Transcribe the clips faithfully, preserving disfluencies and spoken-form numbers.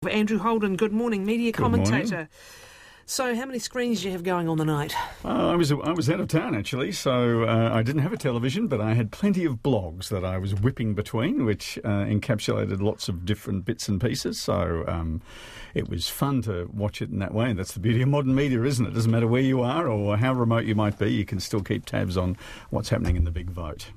Andrew Holden, good morning, media Good commentator. morning. So how many screens do you have going on the night? Uh, I was I was out of town, actually, so uh, I didn't have a television, but I had plenty of blogs that I was whipping between, which uh, encapsulated lots of different bits and pieces, so um, it was fun to watch it in that way. And that's the beauty of modern media, isn't it? It doesn't matter where you are or how remote you might be, you can still keep tabs on what's happening in the big vote.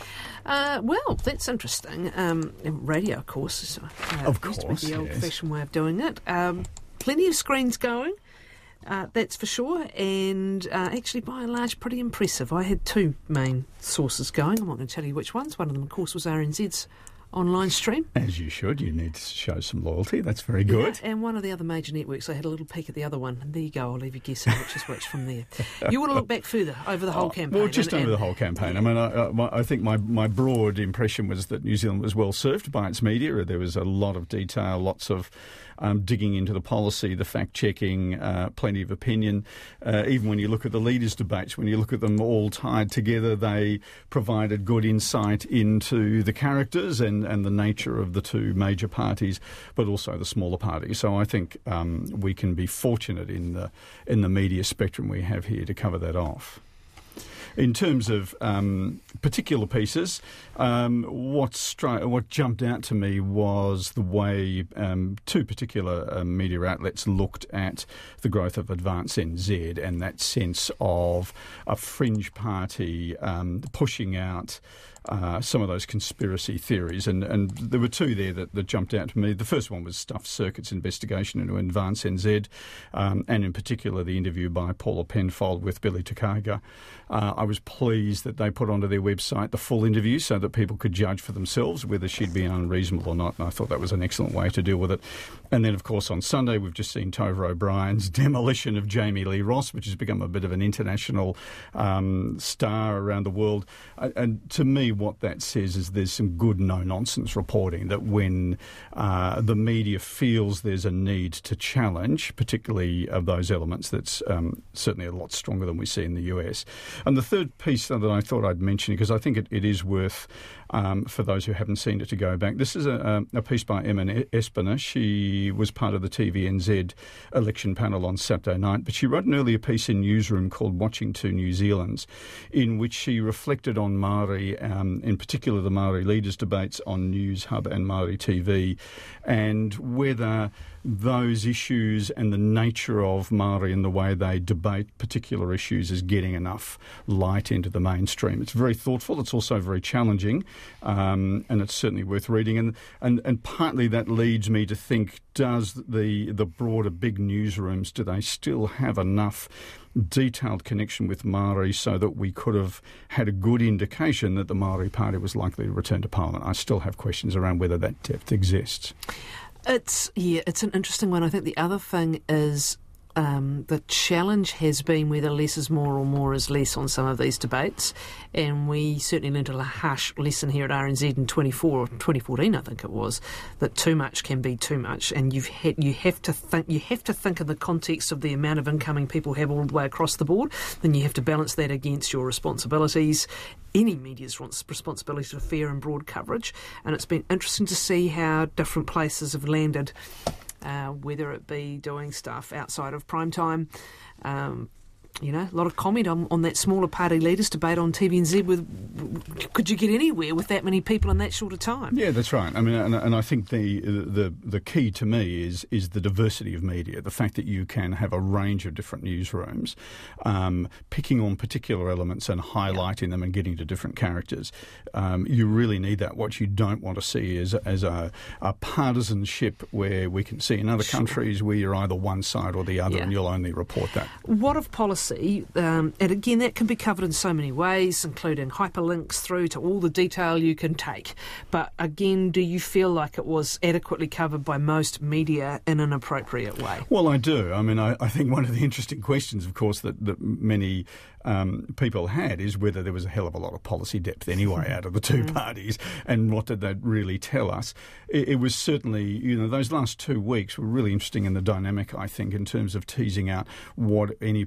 Uh, well, that's interesting. Um, radio, of course. Is, uh, Of used to be course, the yes. old-fashioned way of doing it. Um, plenty of screens going, uh, that's for sure. And uh, actually, by and large, pretty impressive. I had two main sources going. I'm not going to tell you which ones. One of them, of course, was R N Z's online stream. As you should. You need to show some loyalty. That's very good. Yeah, and one of the other major networks, I had a little peek at the other one. And there you go. I'll leave you guessing which is which from there. You want to look back further over the whole Oh, campaign? Well, just and, over and, the whole campaign. I mean, I, I, I think my, my broad impression was that New Zealand was well served by its media. There was a lot of detail, lots of um, digging into the policy, the fact-checking, uh, plenty of opinion. Uh, even when you look at the leaders' debates, when you look at them all tied together, they provided good insight into the characters and, and the nature of the two major parties, but also the smaller parties. So I think um, we can be fortunate in the in the media spectrum we have here to cover that off. In terms of um, particular pieces, um, what, stri- what jumped out to me was the way um, two particular uh, media outlets looked at the growth of Advance N Z and that sense of a fringe party um, pushing out Uh, some of those conspiracy theories, and, and there were two there that, that jumped out to me. The first one was Stuffed Circuit's investigation into Advance N Z, um, and in particular the interview by Paula Penfold with Billy Takaga. Uh, I was pleased that they put onto their website the full interview so that people could judge for themselves whether she'd been unreasonable or not, and I thought that was an excellent way to deal with it. And then, of course, on Sunday we've just seen Tova O'Brien's demolition of Jamie Lee Ross, which has become a bit of an international um, star around the world. Uh, and to me, what that says is there's some good no-nonsense reporting, that when uh, the media feels there's a need to challenge, particularly of those elements, that's um, certainly a lot stronger than we see in the U S. And the third piece that I thought I'd mention, because I think it, it is worth, um, for those who haven't seen it, to go back. This is a, a piece by Emma Espiner. She was part of the T V N Z election panel on Saturday night, but she wrote an earlier piece in Newsroom called Watching Two New Zealands, in which she reflected on Māori, um, in particular the Māori leaders' debates on News Hub and Māori T V, and whether those issues and the nature of Māori and the way they debate particular issues is getting enough light into the mainstream. It's very thoughtful, it's also very challenging, um, and it's certainly worth reading. And, and, and partly that leads me to think, does the, the broader big newsrooms, do they still have enough detailed connection with Māori so that we could have had a good indication that the Māori Party was likely to return to Parliament? I still have questions around whether that depth exists. It's, yeah, it's an interesting one. I think the other thing is um, the challenge has been whether less is more or more is less on some of these debates. And we certainly learned a harsh lesson here at R N Z in twenty-four, twenty fourteen, I think it was, that too much can be too much. And you've had, you have to think, you have to think in the context of the amount of incoming people have all the way across the board. Then you have to balance that against your responsibilities, any media's responsibility for fair and broad coverage. And it's been interesting to see how different places have landed, uh, whether it be doing stuff outside of prime time. Um, you know, a lot of comment on, on that smaller party leaders debate on T V N Z with, could you get anywhere with that many people in that short a time? Yeah, that's right. I mean, and, and I think the, the the key to me is is the diversity of media, the fact that you can have a range of different newsrooms, um, picking on particular elements and highlighting yeah. them and getting to different characters. Um, you really need that. What you don't want to see is as a, a partisanship where we can see in other sure. countries where you're either one side or the other, yeah. and you'll only report that. What of policy? Um, and again, that can be covered in so many ways, including hyperlinks through to all the detail you can take. But again, do you feel like it was adequately covered by most media in an appropriate way? Well, I do. I mean, I, I think one of the interesting questions, of course, that, that many um, people had is whether there was a hell of a lot of policy depth anyway out of the two parties, and what did that really tell us? It, it was certainly, you know, those last two weeks were really interesting in the dynamic, I think, in terms of teasing out what any particular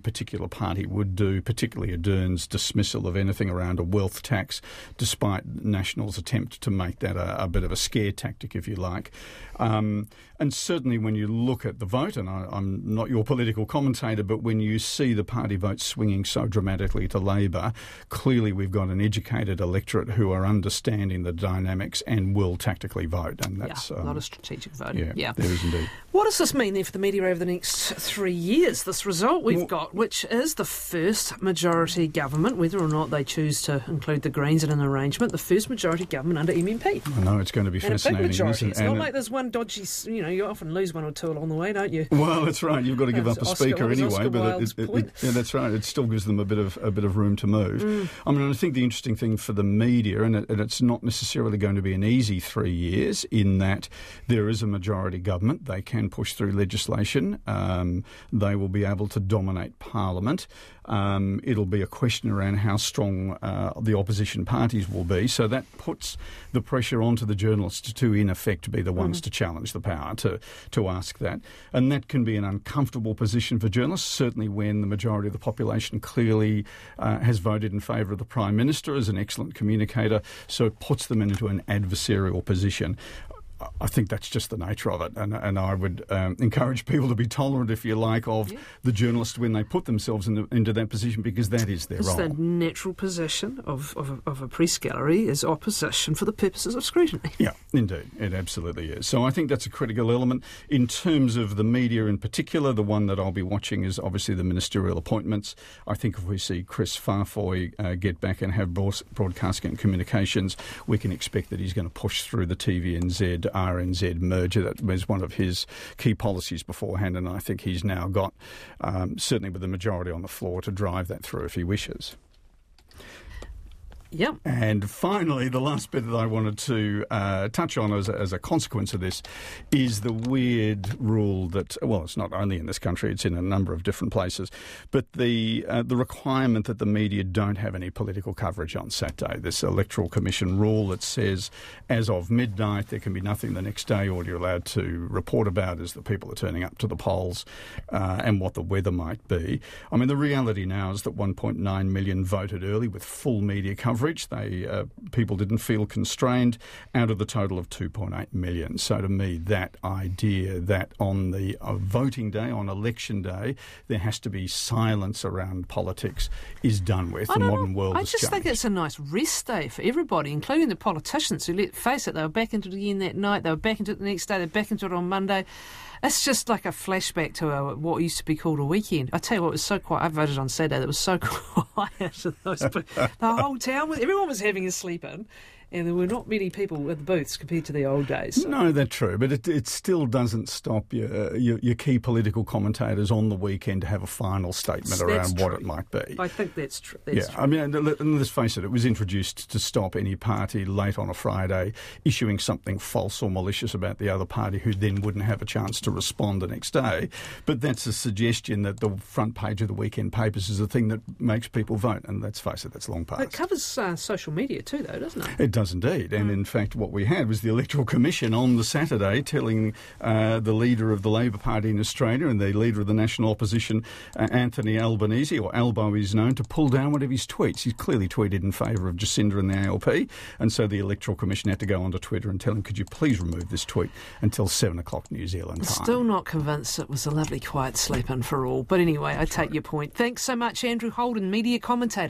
party would do, particularly Ardern's dismissal of anything around a wealth tax, despite National's attempt to make that a, a bit of a scare tactic, if you like. Um, and certainly when you look at the vote, and I, I'm not your political commentator, but when you see the party vote swinging so dramatically to Labor, clearly we've got an educated electorate who are understanding the dynamics and will tactically vote. And that's yeah, a um, lot of strategic voting. Yeah, yeah, there is indeed. What does this mean then for the media over the next three years? This result we've well, got, which is the first majority government, whether or not they choose to include the Greens in an arrangement, the first majority government under M M P. I know, it's going to be and fascinating. A big majority. Isn't it? It's and not it, like there's one dodgy, you know, you often lose one or two along the way, don't you? Well, that's right. You've got to give up a Oscar, speaker anyway, Oscar but it, it, it, yeah, that's right. It still gives them a bit of a bit of room to move. Mm. I mean, I think the interesting thing for the media, and, it, and it's not necessarily going to be an easy three years, in that there is a majority government. They can push through legislation. Um, they will be able to dominate Parliament. Um, it'll be a question around how strong uh, the opposition parties will be. So that puts the pressure onto the journalists to, in effect, be the ones mm-hmm. to challenge the power, to, to ask that. And that can be an uncomfortable position for journalists, certainly when the majority of the population clearly uh, has voted in favour of the Prime Minister as an excellent communicator, so it puts them into an adversarial position. I think that's just the nature of it, and and I would um, encourage people to be tolerant, if you like, of yeah. the journalists when they put themselves into, into that position, because that is their it's role. It's the natural position of, of, a, of a press gallery is opposition for the purposes of scrutiny. Yeah, indeed, it absolutely is. So I think that's a critical element. In terms of the media in particular, the one that I'll be watching is obviously the ministerial appointments. I think if we see Chris Farfoy uh, get back and have broadcasting and communications, we can expect that he's going to push through the T V N Z R N Z merger. That was one of his key policies beforehand, and I think he's now got, um, certainly with the majority on the floor, to drive that through if he wishes. Yep. And finally, the last bit that I wanted to uh, touch on as a, as a consequence of this is the weird rule that, well, it's not only in this country, it's in a number of different places, but the uh, the requirement that the media don't have any political coverage on Saturday. This Electoral Commission rule that says as of midnight there can be nothing the next day. All you're allowed to report about is the people are turning up to the polls uh, and what the weather might be. I mean, the reality now is that one point nine million voted early with full media coverage. They uh, people didn't feel constrained out of the total of two point eight million. So to me, that idea that on the uh, voting day, on election day, there has to be silence around politics is done with. The modern world I has just changed. think it's a nice rest day for everybody, including the politicians who, let's face it, they were back into it again that night, they were back into it the next day, they're back into it on Monday. It's just like a flashback to a, what used to be called a weekend. I tell you what, it was so quiet. I voted on Saturday. It was so quiet. Those, the whole town, was, everyone was having a sleep in, and there were not many people at the booths compared to the old days. So. No, that's true, but it, it still doesn't stop your, your your key political commentators on the weekend to have a final statement that's around true. what it might be. I think that's true. That's yeah, true. I mean, and let's face it, it was introduced to stop any party late on a Friday issuing something false or malicious about the other party, who then wouldn't have a chance to respond the next day. But that's a suggestion that the front page of the weekend papers is the thing that makes people vote, and let's face it, that's long past. It covers uh, social media too, though, doesn't it? It does indeed, and mm. in fact what we had was the Electoral Commission on the Saturday telling uh, the leader of the Labor Party in Australia and the leader of the National Opposition, uh, Anthony Albanese, or Albo he's known, to pull down one of his tweets. He's clearly tweeted in favour of Jacinda and the A L P, and so the Electoral Commission had to go onto Twitter and tell him, could you please remove this tweet until seven o'clock New Zealand time. Still not convinced it was a lovely quiet sleep in for all, but anyway, I take your point. Thanks so much, Andrew Holden, media commentator.